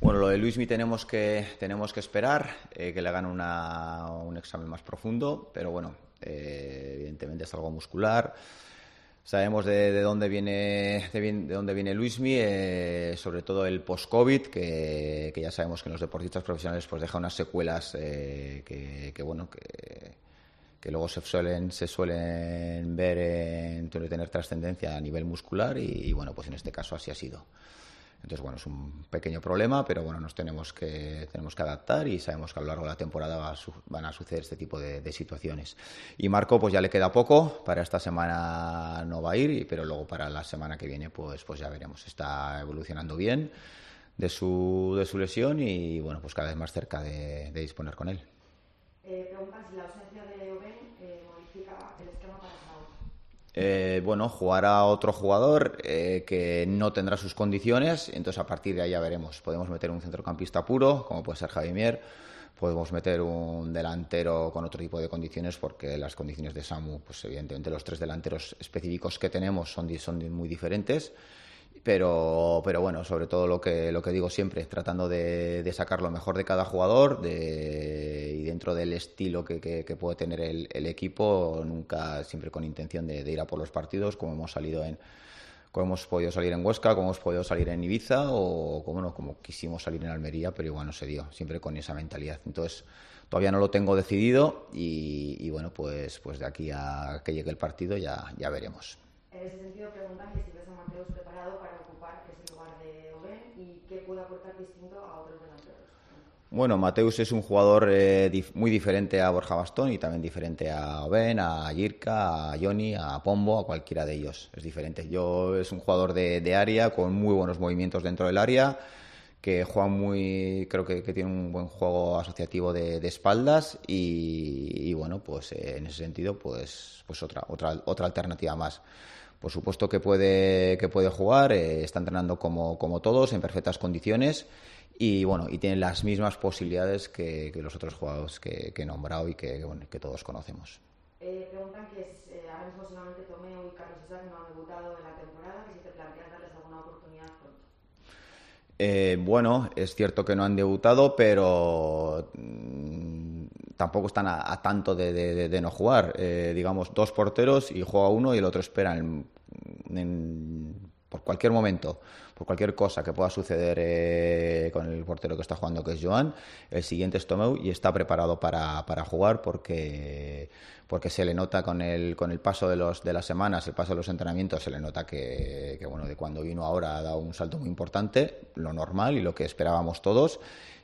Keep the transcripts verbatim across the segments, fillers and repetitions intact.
Bueno, lo de Luismi tenemos que, tenemos que esperar, eh, que le hagan una, un examen más profundo, pero bueno, eh, evidentemente es algo muscular. Sabemos de, de dónde viene de, bien, de dónde viene Luismi, eh, sobre todo el post-COVID, que, que ya sabemos que en los deportistas profesionales pues deja unas secuelas eh, que, que, bueno, que, que luego se suelen, se suelen ver en tener trascendencia a nivel muscular y, y bueno, pues en este caso así ha sido. Entonces, bueno, es un pequeño problema, pero bueno, nos tenemos que, tenemos que adaptar y sabemos que a lo largo de la temporada va a su, van a suceder este tipo de, de situaciones. Y Marco, pues ya le queda poco, para esta semana no va a ir, pero luego para la semana que viene, pues, pues ya veremos. Está evolucionando bien de su, de su lesión y bueno, pues cada vez más cerca de, de disponer con él. Eh, preguntan si la ausencia de Oben eh, modifica el esquema para Saúl. Eh, bueno, jugará otro jugador eh, que no tendrá sus condiciones, entonces a partir de ahí ya veremos. Podemos meter un centrocampista puro, como puede ser Javi Mier, podemos meter un delantero con otro tipo de condiciones, porque las condiciones de Samu, pues evidentemente los tres delanteros específicos que tenemos son, son muy diferentes. Pero, pero bueno, sobre todo lo que, lo que digo siempre, tratando de, de sacar lo mejor de cada jugador de, y dentro del estilo que, que, que puede tener el, el equipo, nunca siempre con intención de, de ir a por los partidos, como hemos salido en, como hemos podido salir en Huesca, como hemos podido salir en Ibiza o como, no, como quisimos salir en Almería, pero igual no se dio, siempre con esa mentalidad. Entonces, todavía no lo tengo decidido y, y bueno, pues, pues de aquí a que llegue el partido ya, ya veremos. En ese sentido, preguntan que si ves a Mateus preparado para ocupar ese lugar de Oben y qué puede aportar distinto a otros delanteros. Bueno, Mateus es un jugador eh, dif- muy diferente a Borja Bastón y también diferente a Oben, a Jirka, a Joni, a Pombo, a cualquiera de ellos. Es diferente. Yo es un jugador de, de área con muy buenos movimientos dentro del área, que juega muy, creo que, que tiene un buen juego asociativo de, de espaldas y, y bueno, pues eh, en ese sentido, pues, pues otra, otra, otra alternativa más. Por supuesto que puede, que puede jugar, eh, está entrenando como, como todos, en perfectas condiciones y bueno, y tiene las mismas posibilidades que, que los otros jugadores que, que he nombrado y que, bueno, que todos conocemos. Eh, preguntan que es, eh, ahora mismo solamente Tomeu y Carlos Isaac no han debutado en la temporada, que si te planteas darles alguna oportunidad pronto. Eh, bueno, es cierto que no han debutado, pero mmm, tampoco están a, a tanto de, de, de no jugar. Eh, digamos, dos porteros y juega uno y el otro espera en, en, por cualquier momento, por cualquier cosa que pueda suceder eh, con el portero que está jugando, que es Joan. El siguiente es Tomeu y está preparado para, para jugar porque, porque se le nota con el, con el paso de, los, de las semanas, el paso de los entrenamientos, se le nota que, que bueno, de cuando vino ahora ha dado un salto muy importante, lo normal y lo que esperábamos todos.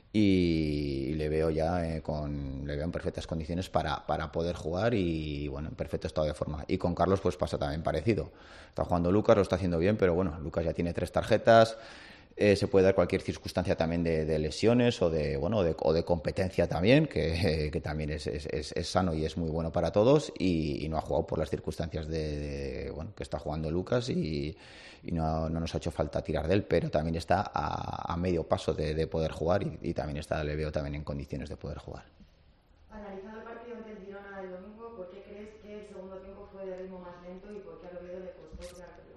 Y le veo ya eh, con le veo en perfectas condiciones para, para poder jugar y bueno, en perfecto estado de forma. Y con Carlos pues pasa también parecido. Está jugando Lucas, lo está haciendo bien, pero bueno, Lucas ya tiene tres tarjetas. Eh, se puede dar cualquier circunstancia también de, de lesiones o de bueno de, o de competencia también, que, que también es, es, es sano y es muy bueno para todos y, y no ha jugado por las circunstancias de, de bueno que está jugando Lucas y, y no, no nos ha hecho falta tirar de él, pero también está a, a medio paso de, de poder jugar y, y también está, le veo también en condiciones de poder jugar. Analizando el partido ante el Girona del domingo, ¿por qué crees que el segundo tiempo fue de ritmo más lento y por qué al Oviedo le costó tirar pelota?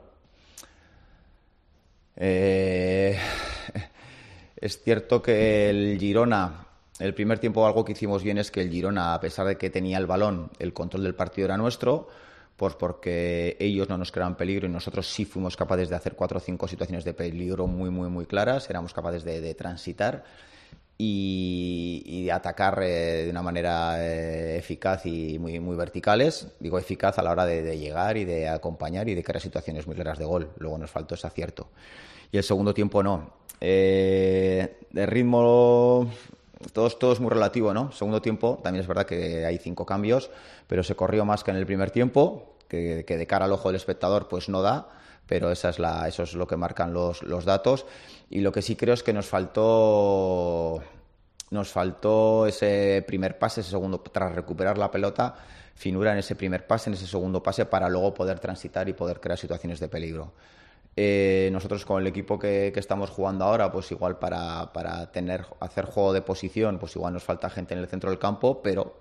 Eh, es cierto que el Girona, el primer tiempo algo que hicimos bien es que el Girona, a pesar de que tenía el balón, el control del partido era nuestro, pues porque ellos no nos creaban peligro y nosotros sí fuimos capaces de hacer cuatro o cinco situaciones de peligro muy, muy, muy claras, éramos capaces de, de transitar y, y de atacar eh, de una manera eh, eficaz y muy, muy verticales. Digo eficaz a la hora de, de llegar y de acompañar y de crear situaciones muy claras de gol. Luego nos faltó ese acierto. Y el segundo tiempo no. Eh, de ritmo, todo, todo es muy relativo, ¿no? Segundo tiempo, también es verdad que hay cinco cambios, pero se corrió más que en el primer tiempo, que, que de cara al ojo del espectador pues no da, pero esa es la, eso es lo que marcan los, los datos. Y lo que sí creo es que nos faltó, nos faltó ese primer pase, ese segundo, tras recuperar la pelota, finura en ese primer pase, en ese segundo pase, para luego poder transitar y poder crear situaciones de peligro. Eh, nosotros con el equipo que, que estamos jugando ahora, pues igual para, para tener, hacer juego de posición, pues igual nos falta gente en el centro del campo, pero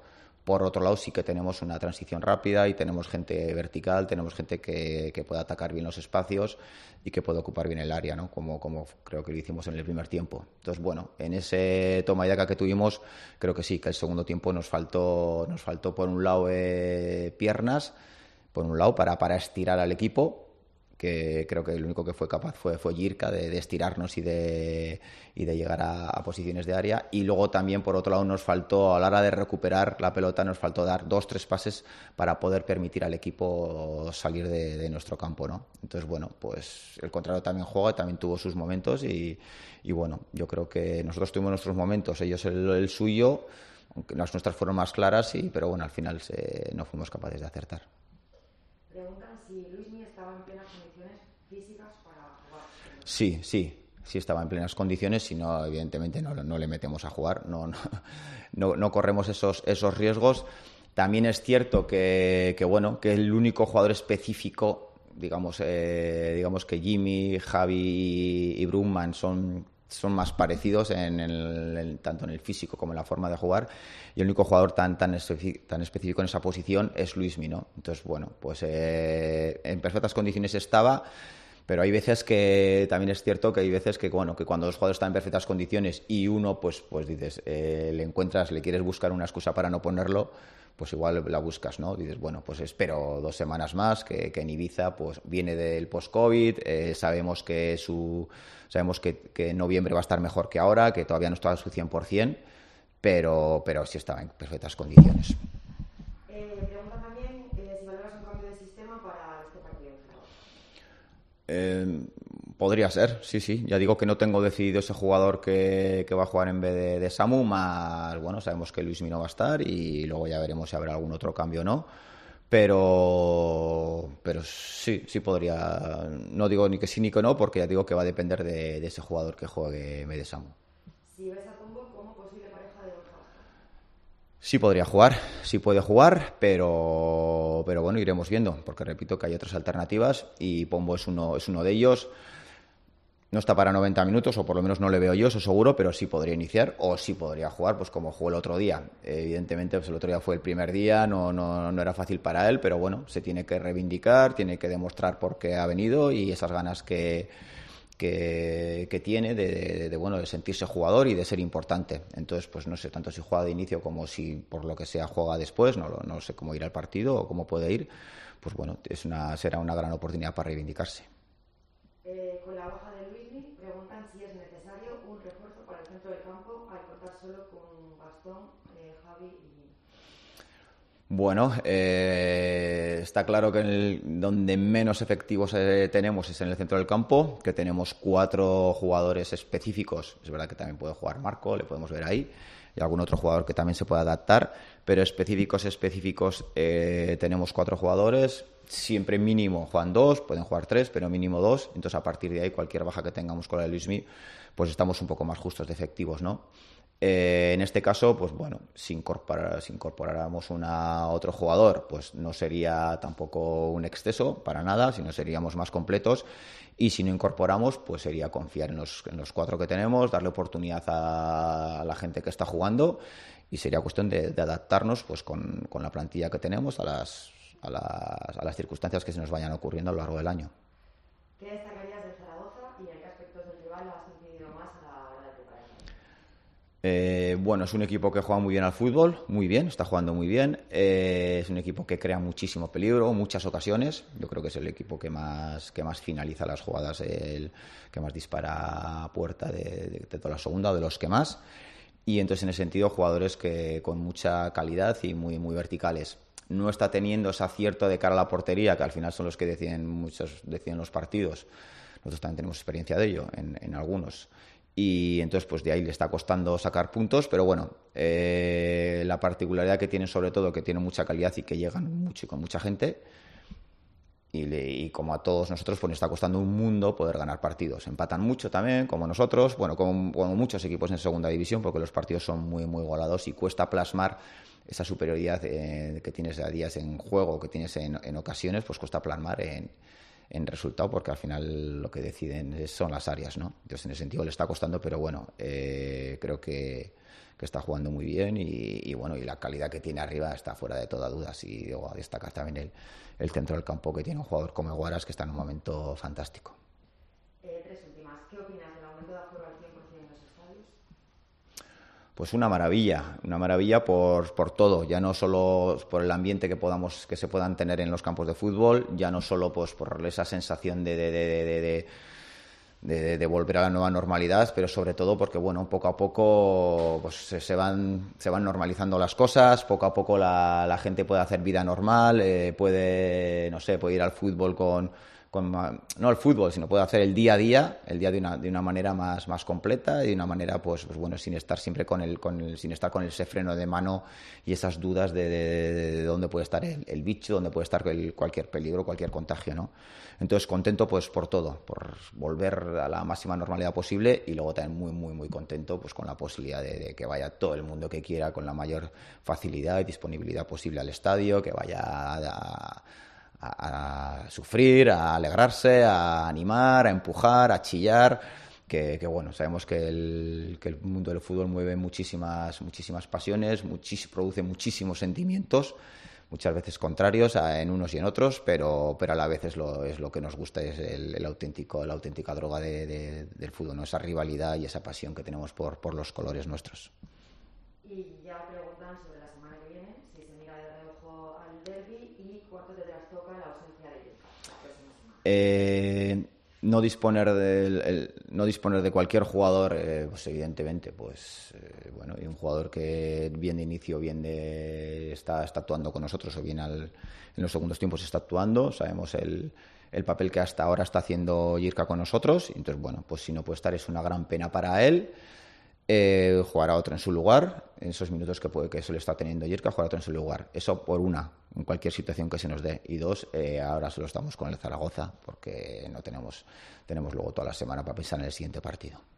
Por otro lado, sí que tenemos una transición rápida y tenemos gente vertical, tenemos gente que, que puede atacar bien los espacios y que puede ocupar bien el área, ¿no? Como, como creo que lo hicimos en el primer tiempo. Entonces, bueno, en ese toma y daca que tuvimos, creo que sí, que el segundo tiempo nos faltó, nos faltó por un lado eh, piernas, por un lado para, para estirar al equipo, que creo que el único que fue capaz fue, fue Jirka de, de estirarnos y de, y de llegar a, a posiciones de área. Y luego también, por otro lado, nos faltó, a la hora de recuperar la pelota, nos faltó dar dos, tres pases para poder permitir al equipo salir de, de nuestro campo, ¿no? Entonces, bueno, pues el contrario también juega, también tuvo sus momentos y, y bueno, yo creo que nosotros tuvimos nuestros momentos, ellos el, el suyo, aunque las nuestras fueron más claras, y, pero bueno, al final se, no fuimos capaces de acertar. Preguntan si Luismi estaba en plenas condiciones físicas para jugar. Sí, sí, sí estaba en plenas condiciones, si no, evidentemente no, no le metemos a jugar, no, no, no, no corremos esos, esos riesgos. También es cierto que, que, bueno, que el único jugador específico, digamos, eh, digamos que Jimmy, Javi y Brugman son... son más parecidos en el, en, tanto en el físico como en la forma de jugar, y el único jugador tan tan, tan específico en esa posición es Luismi, ¿no? Entonces, bueno, pues eh, en perfectas condiciones estaba, pero hay veces que también es cierto que hay veces que, bueno, que cuando los jugadores están en perfectas condiciones y uno, pues, pues dices, eh, le encuentras, le quieres buscar una excusa para no ponerlo, pues igual la buscas, ¿no? Dices, bueno, pues espero dos semanas más, que, que en Ibiza pues viene del post-COVID, eh, sabemos que su sabemos que, que en noviembre va a estar mejor que ahora, que todavía no está a su cien por ciento, pero, pero sí estaba en perfectas condiciones. Eh, pregunta también eh, si valoras un cambio de sistema para este partido. Eh, podría ser, sí, sí. Ya digo que no tengo decidido ese jugador que, que va a jugar en vez de, de Samu, más, bueno, sabemos que Luismi no va a estar y luego ya veremos si habrá algún otro cambio o no. Pero, pero sí, sí podría. No digo ni que sí ni que no, porque ya digo que va a depender de, de ese jugador que juegue en vez de Samu. Si ves a Pombo como posible pareja de Borja. Sí podría jugar, sí puede jugar, pero, pero bueno, iremos viendo, porque repito que hay otras alternativas y Pombo es uno, es uno de ellos. No está para noventa minutos, o por lo menos no le veo yo, eso seguro, pero sí podría iniciar o sí podría jugar, pues como jugó el otro día. Evidentemente, pues el otro día fue el primer día, no, no, no era fácil para él, pero bueno, se tiene que reivindicar, tiene que demostrar por qué ha venido y esas ganas que, que, que tiene de, de, de, bueno, de sentirse jugador y de ser importante. Entonces, pues no sé tanto si juega de inicio como si por lo que sea juega después, no, no sé cómo irá el partido o cómo puede ir. Pues bueno, es una, será una gran oportunidad para reivindicarse. Eh, con la baja de Luismi, preguntan si es necesario un refuerzo para el centro del campo al contar solo con Gastón, eh, Javi y... Bueno, eh, está claro que el, donde menos efectivos eh, tenemos es en el centro del campo, que tenemos cuatro jugadores específicos. Es verdad que también puede jugar Marco, le podemos ver ahí, y algún otro jugador que también se pueda adaptar, pero específicos, específicos, eh, tenemos cuatro jugadores. Siempre mínimo juegan dos, pueden jugar tres, pero mínimo dos. Entonces, a partir de ahí, cualquier baja que tengamos con la de Luismi, pues estamos un poco más justos de efectivos, ¿no? Eh, en este caso, pues bueno, si, incorporar, si incorporáramos una, otro jugador, pues no sería tampoco un exceso para nada, sino seríamos más completos. Y si no incorporamos, pues sería confiar en los, en los cuatro que tenemos, darle oportunidad a, a la gente que está jugando, y sería cuestión de, de adaptarnos pues con, con la plantilla que tenemos a las, a, las, a las circunstancias que se nos vayan ocurriendo a lo largo del año. ¿Qué destacarías del Zaragoza y en qué aspectos del rival has incidido más a la hora de preparación? Eh, bueno, es un equipo que juega muy bien al fútbol, muy bien, está jugando muy bien. Eh, es un equipo que crea muchísimo peligro, muchas ocasiones. Yo creo que es el equipo que más, que más finaliza las jugadas, el que más dispara a puerta de, de, de toda la segunda, o de los que más. Y entonces, en ese sentido, jugadores que con mucha calidad y muy, muy verticales. No está teniendo ese acierto de cara a la portería, que al final son los que deciden, muchos deciden los partidos. Nosotros también tenemos experiencia de ello en, en algunos. Y entonces, pues de ahí le está costando sacar puntos, pero bueno, eh, la particularidad que tienen, sobre todo, que tienen mucha calidad y que llegan mucho y con mucha gente. Y, le, y como a todos nosotros, pues nos está costando un mundo poder ganar partidos. Empatan mucho también, como nosotros, bueno, como, como muchos equipos en segunda división, porque los partidos son muy, muy igualados y cuesta plasmar esa superioridad eh, que tienes a días en juego, que tienes en, en ocasiones, pues cuesta plasmar en, en resultado, porque al final lo que deciden son las áreas, ¿no? Entonces, en ese sentido le está costando, pero bueno, eh, creo que, que está jugando muy bien y, y bueno, y la calidad que tiene arriba está fuera de toda duda. Y digo, a destacar también el, el centro del campo, que tiene un jugador como Guaras, que está en un momento fantástico. Eh, tres últimas. ¿Qué opinas del aumento de aforo al cien por ciento en los estadios? Pues una maravilla, una maravilla por, por todo, ya no solo por el ambiente que podamos, que se puedan tener en los campos de fútbol, ya no solo pues por esa sensación de, de, de, de, de De, de volver a la nueva normalidad, pero sobre todo porque bueno, poco a poco pues se, se van se van normalizando las cosas, poco a poco la, la gente puede hacer vida normal, eh, puede no sé, puede ir al fútbol con, con no al fútbol, sino puede hacer el día a día, el día de una de una manera más más completa y de una manera pues, pues bueno, sin estar siempre con el con el sin estar con ese freno de mano y esas dudas de, de, de, de dónde puede estar el, el bicho, dónde puede estar el, cualquier peligro, cualquier contagio, ¿no? Entonces, contento pues por todo, por volver a la máxima normalidad posible y luego también muy, muy, muy contento pues con la posibilidad de, de que vaya todo el mundo que quiera con la mayor facilidad y disponibilidad posible al estadio, que vaya a, a, a sufrir, a alegrarse, a animar, a empujar, a chillar. Que, que bueno, sabemos que el, que el mundo del fútbol mueve muchísimas, muchísimas pasiones, muchis, produce muchísimos sentimientos, muchas veces contrarios a, en unos y en otros, pero, pero a la vez es lo, es lo que nos gusta, es el, el auténtico, la auténtica droga de, de, del fútbol, ¿no? Esa rivalidad y esa pasión que tenemos por, por los colores nuestros. Y ya preguntan sobre la semana que viene, si se mira de reojo al derbi y cuánto te trastoca la ausencia de Yurka la próxima semana. Eh... No disponer de, el, no disponer de cualquier jugador, eh, pues evidentemente, pues eh, bueno, y un jugador que bien de inicio, bien de está, está actuando con nosotros o bien al, en los segundos tiempos está actuando, sabemos el, el papel que hasta ahora está haciendo Jirka con nosotros, y entonces bueno, pues si no puede estar es una gran pena para él. Eh, jugará otro en su lugar, en esos minutos que puede que solo está teniendo Jirka, jugará otro en su lugar. Eso por una, en cualquier situación que se nos dé. Y dos, eh, ahora solo estamos con el Zaragoza porque no tenemos, tenemos luego toda la semana para pensar en el siguiente partido.